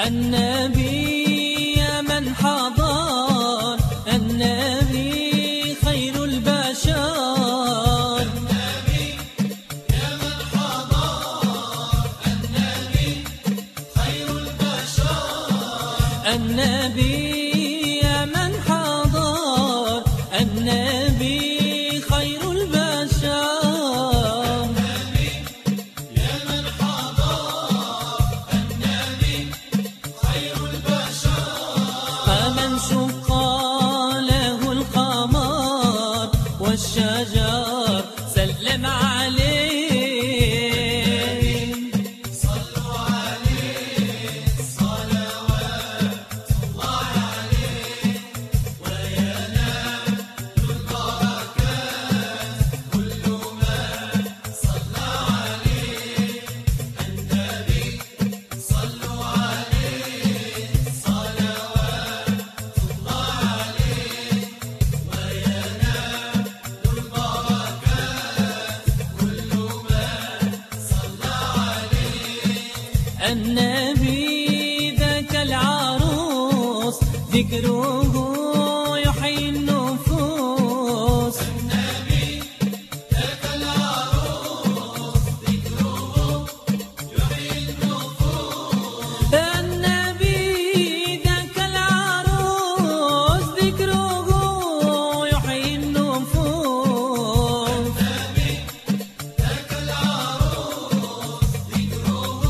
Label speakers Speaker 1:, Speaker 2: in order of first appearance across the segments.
Speaker 1: النبي يا من حضر، النبي خير البشر.
Speaker 2: النبي يا من حضر، النبي خير البشر.
Speaker 1: النبي يا من حضر، النبي خير البشر. والشجر سلم عليه،
Speaker 2: صلوا عليه صلوات الله عليه، وينال البركات كل من صلى عليه. النبي صلوا عليه صلوات الله عليه، وينال
Speaker 1: النبي ذاك العروس ذكره يحيي النفوس.
Speaker 2: النبي ذاك العروس ذكره يحيي النفوس.
Speaker 1: النبي ذاك العروس ذكره يحيي النفوس.
Speaker 2: النبي ذاك العروس ذكره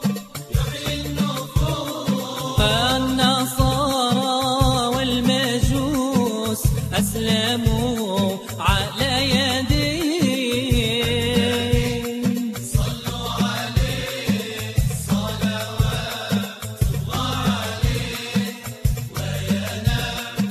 Speaker 1: النصارى والمجوس أسلموا على يديه،
Speaker 2: صلوا عليه صلوات الله عليه، وينال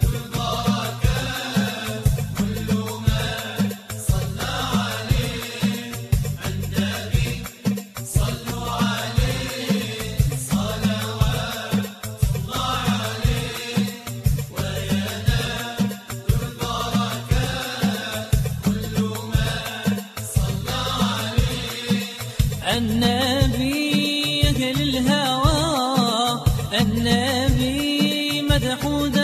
Speaker 2: البركات كل من صلى عليه. النبي صلوا عليه صلوات الله عليه، وينال البركات كل من صلى عليه.
Speaker 1: النبي أهل الهوى، النبي مدح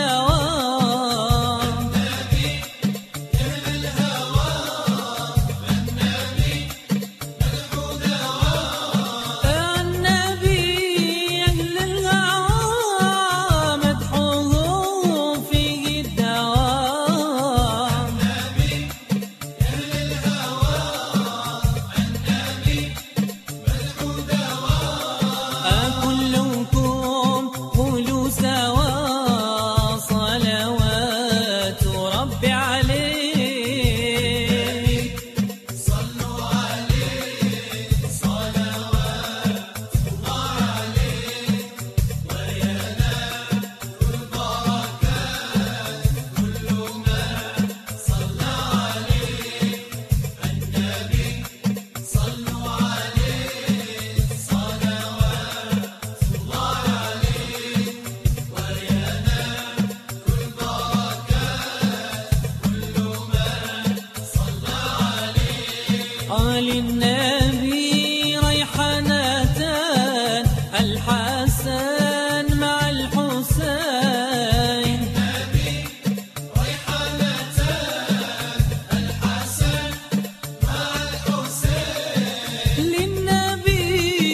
Speaker 1: دواء.
Speaker 2: النبي أهل الهوى، النبي مدح دواء.
Speaker 1: النبي أهل الهوى مدحه فيه الدواء.
Speaker 2: النبي أهل الهوى، النبي مدح دواء.
Speaker 1: كلكم قولوا سوا صلوات ربي عليه،
Speaker 2: صلوا عليه صلوات الله عليه، وينال البركات كل من صلى عليه. النبي صلوا عليه صلوات الله عليه، وينال البركات كل من صلى عليه.
Speaker 1: قال النبي ريحانتان الحسن مع الحسين.
Speaker 2: النبي ريحانتان الحسن مع الحسين.
Speaker 1: للنبي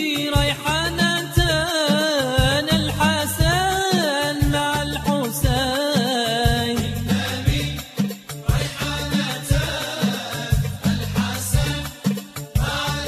Speaker 1: ريحانتان الحسن مع الحسين.
Speaker 2: النبي ريحانتان الحسن مع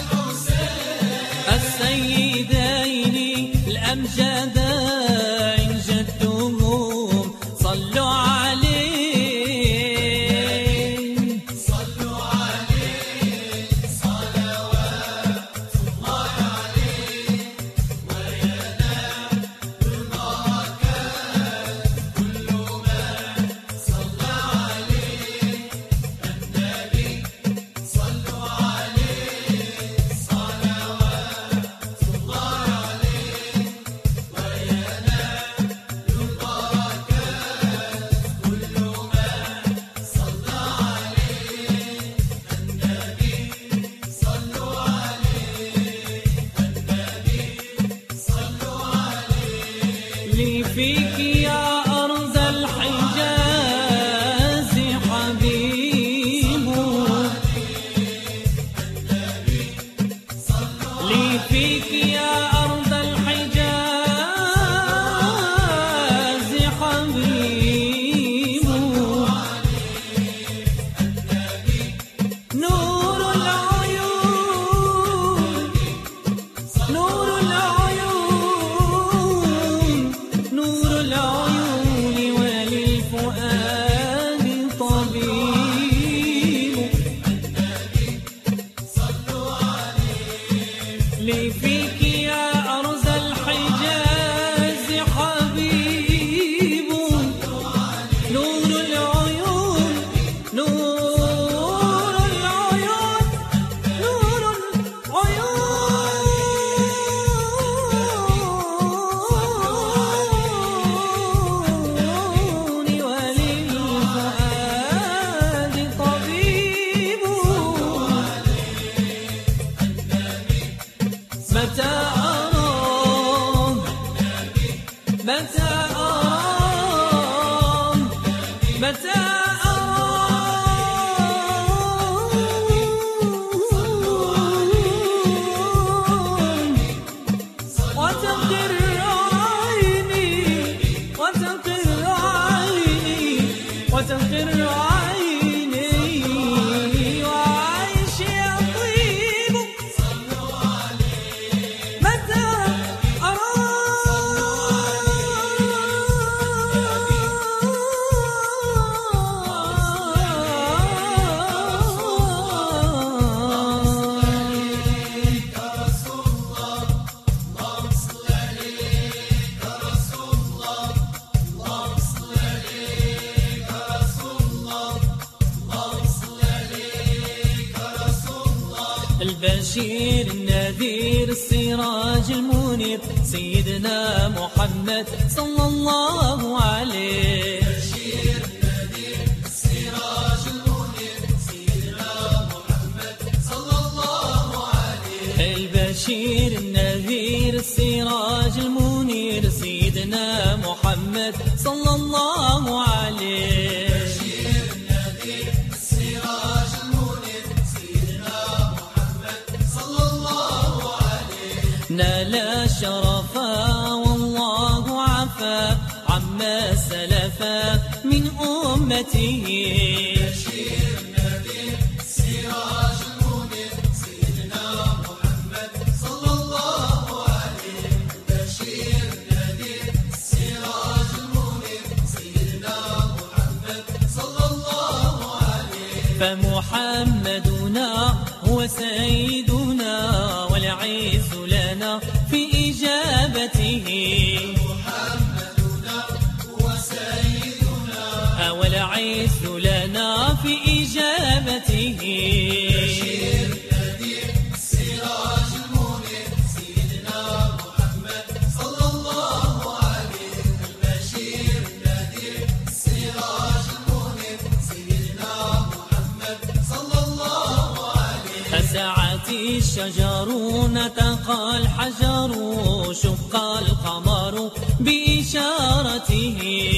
Speaker 1: فيك يا أرض الحجاز حبيب لي فيك يا أرض الحجاز حبيب نور العيون نور العيون نور العيون وللفؤاد طبيب لي فيك يا أرض الحجاز حبيب نور العيون نور العيون نور العيون وللفؤاد طبيب متى أرام متى أرام متى أرام وتقر عيني وتقر عيني وتقر عيني وعيشي يطيب متى البشير النذير السراج المنير سيدنا محمد صلى الله عليه
Speaker 2: البشير النذير السراج المنير سيدنا محمد صلى الله عليه
Speaker 1: البشير النذير السراج المنير سيدنا محمد صلى الله عليه
Speaker 2: البشير النذير السراج المنير سيدنا محمد صلى الله عليه
Speaker 1: نال شرفا والله عفا عما سلفا من أمته
Speaker 2: البشير النذير السراج المنير سيدنا محمد صلى الله عليه البشير النذير السراج المنير سيدنا محمد صلى الله عليه
Speaker 1: فمحمدنا هو سيدنا والعز لنا في إجابته
Speaker 2: محمدنا هو سيدنا
Speaker 1: والعز لنا في إجابته
Speaker 2: البشير النذير السراج المنير سيدنا محمد صلى الله عليه البشير النذير السراج المنير سيدنا محمد صلى الله عليه
Speaker 1: أسعت الشجر نطق الحجر شق القمر بإشارته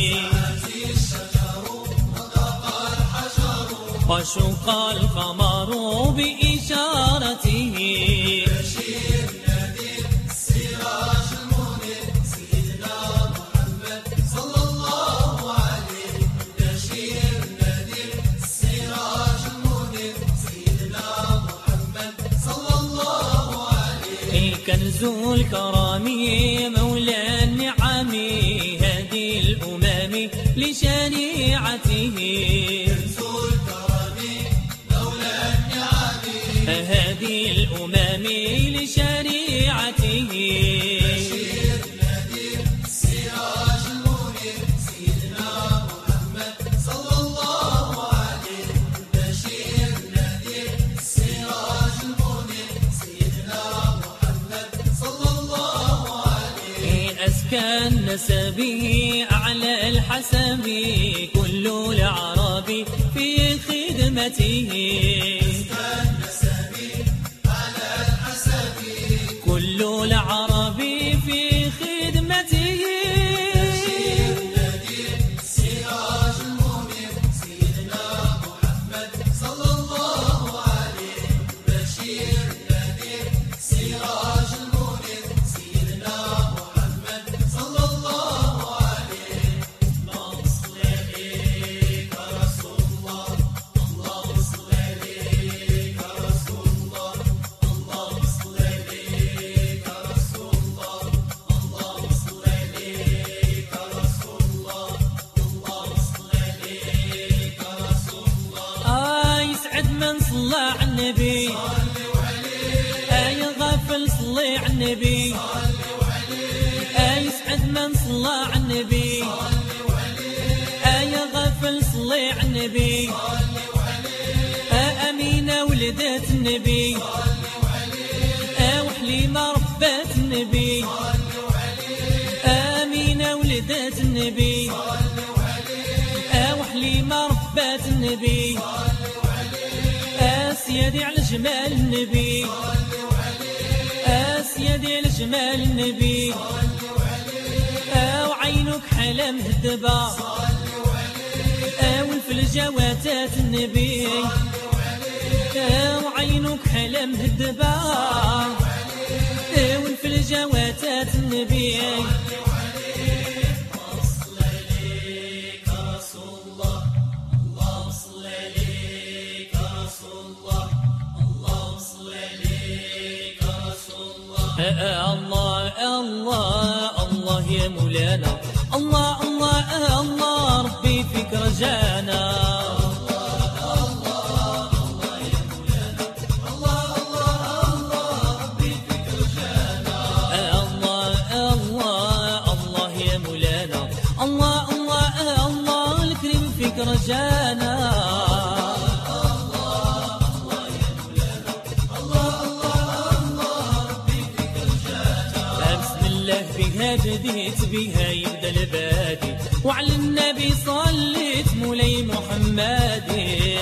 Speaker 2: الشجر نطق الحجر
Speaker 1: وشق القمر بإشارته
Speaker 2: البشير النذير السراج المنير سيدنا محمد صلى الله عليه البشير النذير السراج المنير سيدنا محمد صلى الله عليه
Speaker 1: كنز الكرم مولى النعم هادي الأمم لشريعته
Speaker 2: كنز الكرم مولى النعم
Speaker 1: هادي الأمم لشريعته
Speaker 2: البشير النذير السراج المنير سيدنا محمد صلى الله عليه البشير النذير السراج المنير سيدنا محمد صلى الله عليه
Speaker 1: أزكى النسب أعلى الحسب كل العرب في خدمته كل العرب في خدمته النبي يسعد من صلى على النبي يا غافل صلي على النبي أمينة ولدت النبي وحليمة ربت النبي أمينة ولدت النبي وحليمة ربت النبي سيدي على جمال النبي سيدي على جمال النبي وعينك حلا مهدبة والفلجة واتات النبي وعينك حلا مهدبة والفلجة واتات النبي الله الله الله يا مولانا الله الله الله ربي فيك رجانا الله الله الله الكريم فيك رجانا بها جديت بها يبدا البادي وعلى النبي صليت مولاي محمدي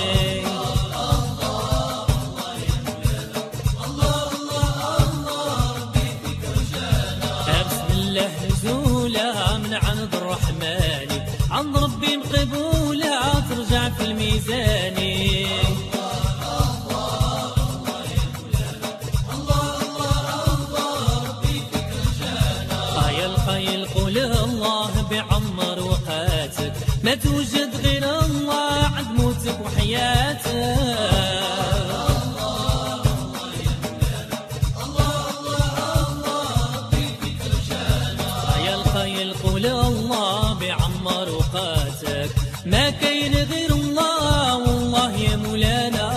Speaker 1: بسم الله نزولها من عند الرحمن عند ربي مقبولة ترجع في الميزان يقول الله بعمر وقاتك ما توجد غير الله عند موتك وحياتك يقول الله بعمر وقاتك ما كاين غير الله والله يا مولانا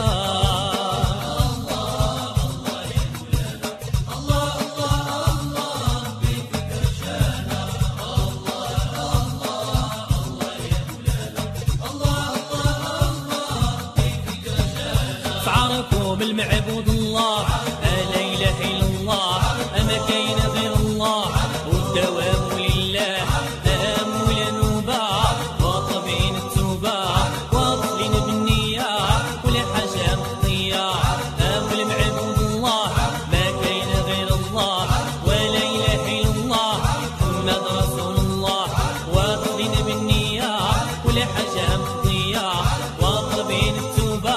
Speaker 1: بالمعبود الله لا إله إلا الله ما كاين غير الله والدوام لله مولا نوبة وطبعين التوبة وطلين بالنية ولا حاجة مخطية بالمعبود الله ما كاين غير الله ولا إله إلا الله محمد رسول الله وطلين بالنية ولا حاجة مخطية وطبعين التوبة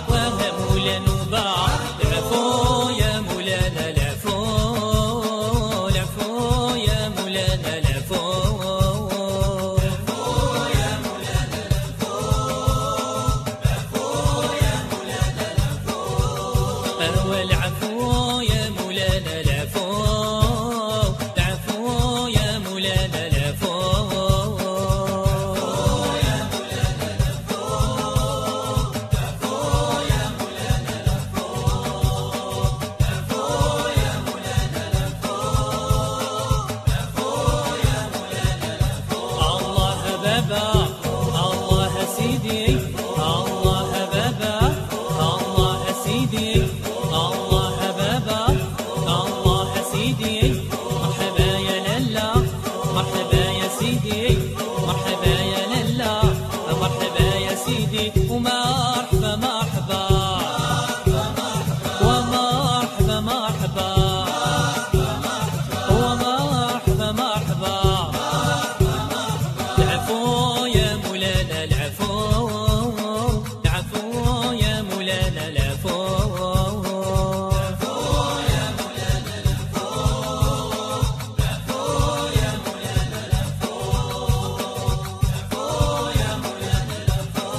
Speaker 1: العفو يا مولانا العفو العفو يا مولانا العفو العفو يا مولانا العفو العفو يا مولانا العفو العفو يا مولانا العفو العفو يا مولانا العفو الله سيدي الله بابا الله سيدي الله بابا الله سيدي مرحبا يا لالا مرحبا يا سيدي مرحبا يا لالا مرحبا يا سيدي ومرحبا مرحبا ومرحبا مرحبا ومرحبا مرحبا العفو يا مولانا العفو العفو يا مولانا العفو العفو يا مولانا العفو العفو يا مولانا العفو العفو يا مولانا العفو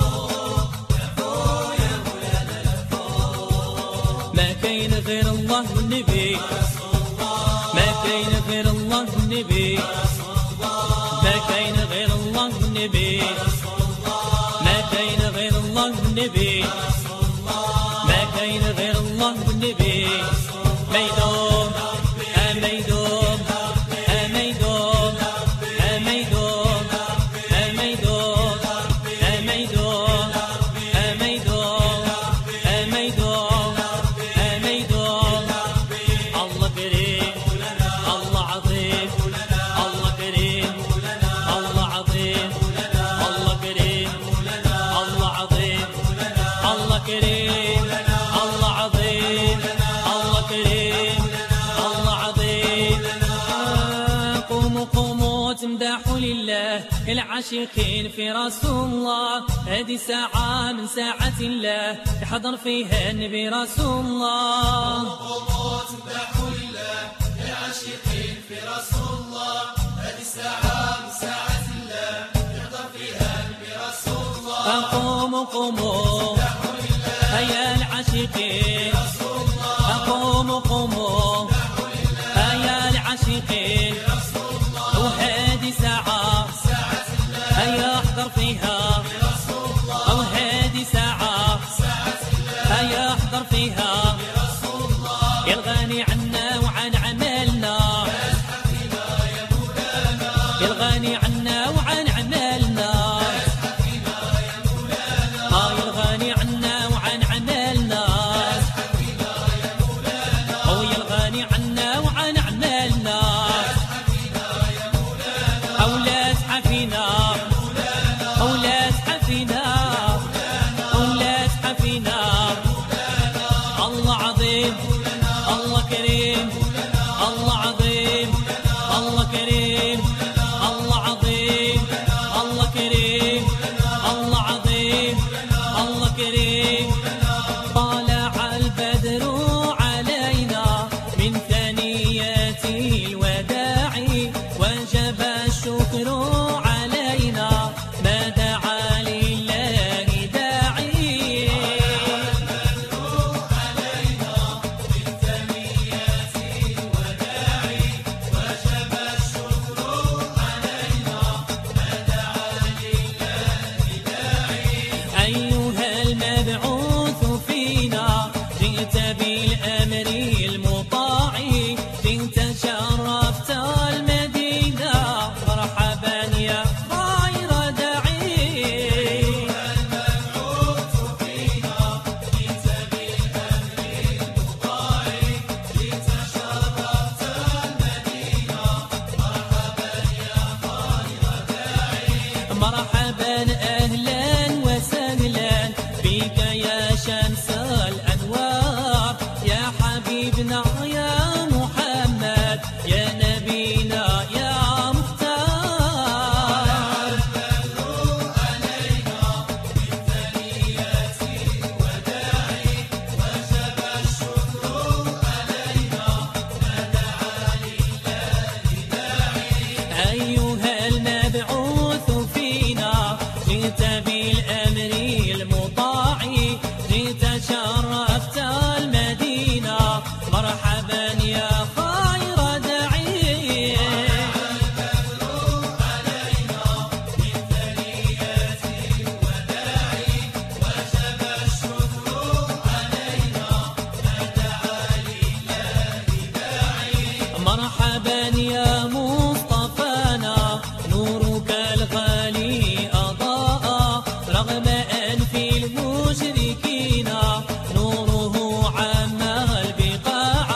Speaker 1: العفو يا مولانا العفو ما كاين غير الله والنبي ما كاين غير الله والنبي ما كاين غير الله والنبي ما كاين غير الله والنبي ما كاين غير الله والنبي ما يدوم العاشقين في رسول الله. هذه ساعة من ساعات الله يحضر فيها النبي رسول الله.
Speaker 2: قوموا تذبحوا لله العاشقين في رسول الله. هذه ساعة من ساعات الله يحضر فيها النبي رسول الله.
Speaker 1: قوموا قوموا هيا العاشقين، قوموا قوموا هيا العاشقين، وهذه ساعة هيا احضر فيها، وهذه ساعة هيا احضر فيها. يا الغني عنا وعن عملنا، يا الغني عنا وعن عملنا، يا الغني عنا وعن عملنا، يا الغني عنا وعن عملنا. أولاد حفينا، أولاد حفينا، أولاد حفينا. الله عظيم، الله كريم، الله عظيم، الله كريم، الله عظيم، الله كريم، الله عظيم، الله كريم. طلع البدر علينا من ثنيات الوداع، وجب الشكر علينا ما دعا لله داعي. أيها المبعوث فينا جئت بالأمر المطاع، جئت شرفت المدينة مرحبا يا خير داعي. مرحبا أهلا وسهلا بك يا شمس الأنوار، يا حبيبنا يا محمد، يا نبينا يا مختار. أيها المبعوث فينا جئت بالأمر المطاع، جئت شرفت المدينة مرحبا يا خير داعي. مرحبا يا مصطفانا، نورك الغالي أضاء رغم أنف المشركين، نوره عم البقاع.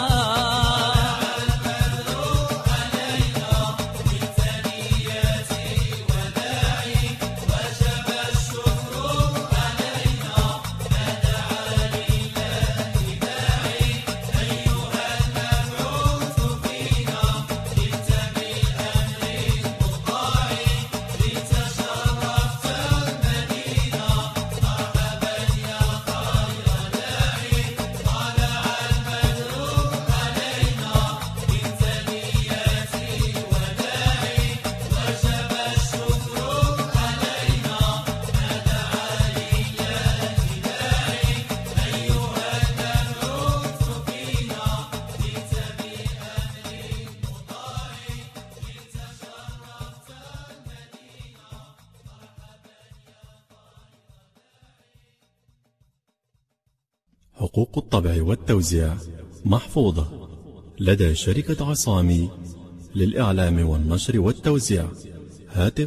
Speaker 3: حقوق الطبع والتوزيع محفوظة لدى شركة عصامي للإعلام والنشر والتوزيع. هاتف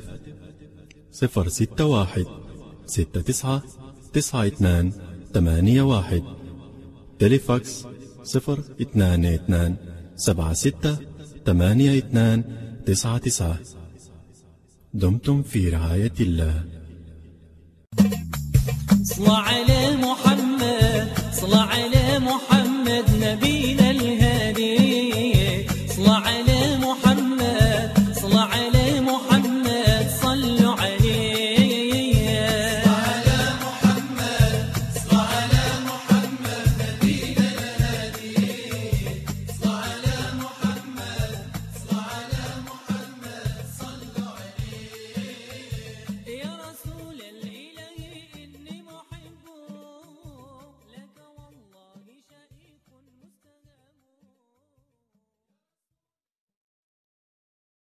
Speaker 3: 061 69 92 81. تليفاكس 022 76 82 99. دمتم في رعاية الله.
Speaker 1: صلى على